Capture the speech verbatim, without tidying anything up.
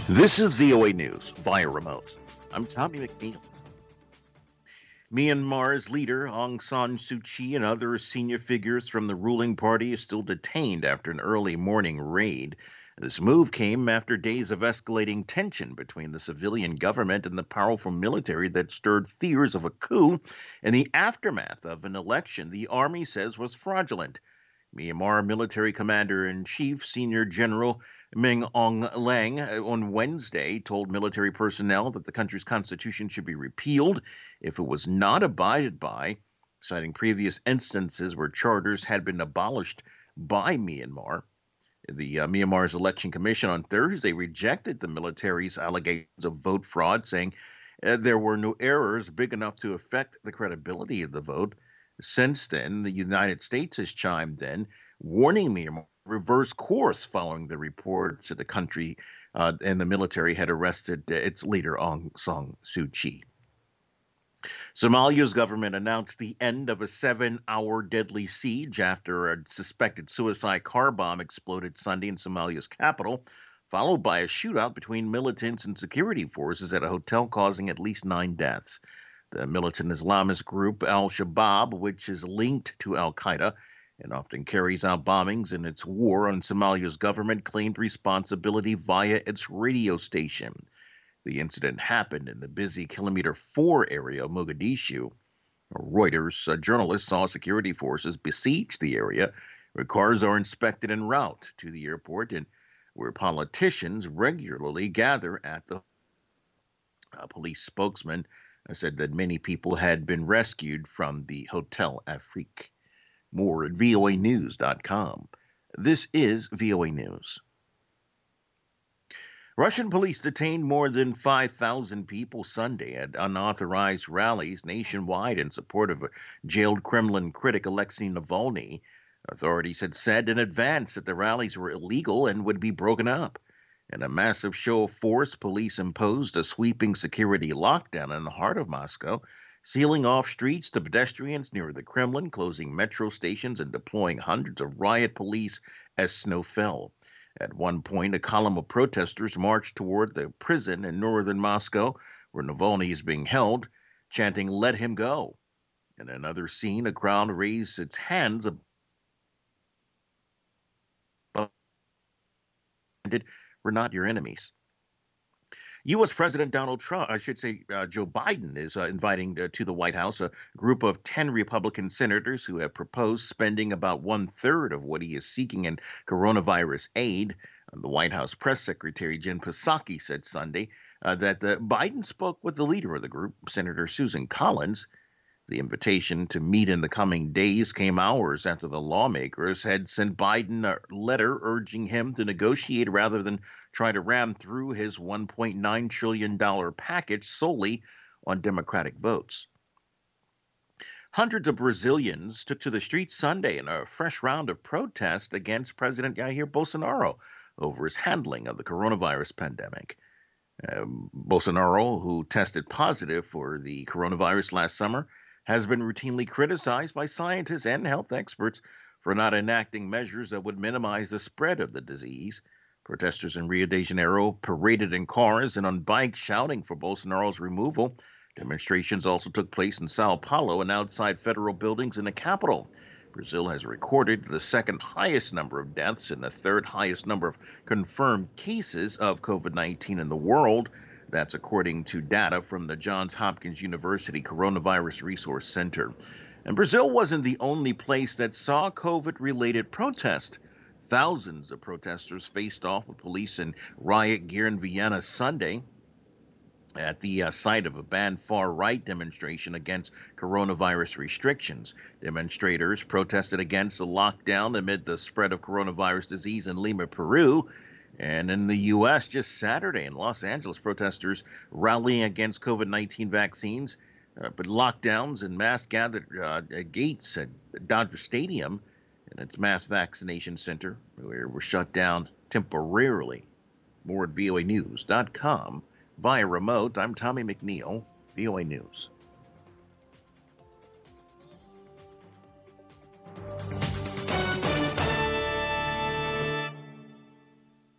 This is V O A News via remote. I'm Tommy McNeil. Myanmar's leader Aung San Suu Kyi and other senior figures from the ruling party are still detained after an early morning raid. This move came after days of escalating tension between the civilian government and the powerful military that stirred fears of a coup in the aftermath of an election the army says was fraudulent. Myanmar military commander-in-chief, Senior General Min Aung Hlaing, on Wednesday told military personnel that the country's constitution should be repealed if it was not abided by, citing previous instances where charters had been abolished by Myanmar. The uh, Myanmar's election commission on Thursday rejected the military's allegations of vote fraud, saying uh, there were no errors big enough to affect the credibility of the vote. Since then, the United States has chimed in, warning Myanmar to reverse course following the reports that the country uh, and the military had arrested uh, its leader, Aung San Suu Kyi. Somalia's government announced the end of a seven-hour deadly siege after a suspected suicide car bomb exploded Sunday in Somalia's capital, followed by a shootout between militants and security forces at a hotel, causing at least nine deaths. The militant Islamist group Al-Shabaab, which is linked to Al-Qaeda and often carries out bombings in its war on Somalia's government, claimed responsibility via its radio station. The incident happened in the busy Kilometer four area of Mogadishu. Reuters, a journalist, saw security forces besiege the area where cars are inspected en route to the airport and where politicians regularly gather at the uh, police spokesman said that many people had been rescued from the Hotel Afrique. More at V O A news dot com. This is V O A News. Russian police detained more than five thousand people Sunday at unauthorized rallies nationwide in support of a jailed Kremlin critic Alexei Navalny. Authorities had said in advance that the rallies were illegal and would be broken up. In a massive show of force, police imposed a sweeping security lockdown in the heart of Moscow, sealing off streets to pedestrians near the Kremlin, closing metro stations, and deploying hundreds of riot police as snow fell. At one point, a column of protesters marched toward the prison in northern Moscow, where Navalny is being held, chanting, "Let him go." In another scene, a crowd raised its hands above We're not your enemies. U S. President Donald Trump, I should say uh, Joe Biden, is uh, inviting uh, to the White House a group of ten Republican senators who have proposed spending about one-third of what he is seeking in coronavirus aid. Uh, the White House press secretary, Jen Psaki, said Sunday uh, that uh, Biden spoke with the leader of the group, Senator Susan Collins. The invitation to meet in the coming days came hours after the lawmakers had sent Biden a letter urging him to negotiate rather than try to ram through his one point nine trillion dollars package solely on Democratic votes. Hundreds of Brazilians took to the streets Sunday in a fresh round of protest against President Jair Bolsonaro over his handling of the coronavirus pandemic. Uh, Bolsonaro, who tested positive for the coronavirus last summer, has been routinely criticized by scientists and health experts for not enacting measures that would minimize the spread of the disease. Protesters in Rio de Janeiro paraded in cars and on bikes shouting for Bolsonaro's removal. Demonstrations also took place in Sao Paulo and outside federal buildings in the capital. Brazil has recorded the second highest number of deaths and the third highest number of confirmed cases of COVID nineteen in the world. That's according to data from the Johns Hopkins University Coronavirus Resource Center. And Brazil wasn't the only place that saw COVID-related protest. Thousands of protesters faced off with police in riot gear in Vienna Sunday at the uh, site of a banned far-right demonstration against coronavirus restrictions. Demonstrators protested against the lockdown amid the spread of coronavirus disease in Lima, Peru. And in the U S, just Saturday in Los Angeles, protesters rallying against COVID nineteen vaccines, uh, but lockdowns and mass gathered uh, at gates at Dodger Stadium and its mass vaccination center were, were shut down temporarily. More at V O A news dot com. Via remote, I'm Tommy McNeil, V O A News.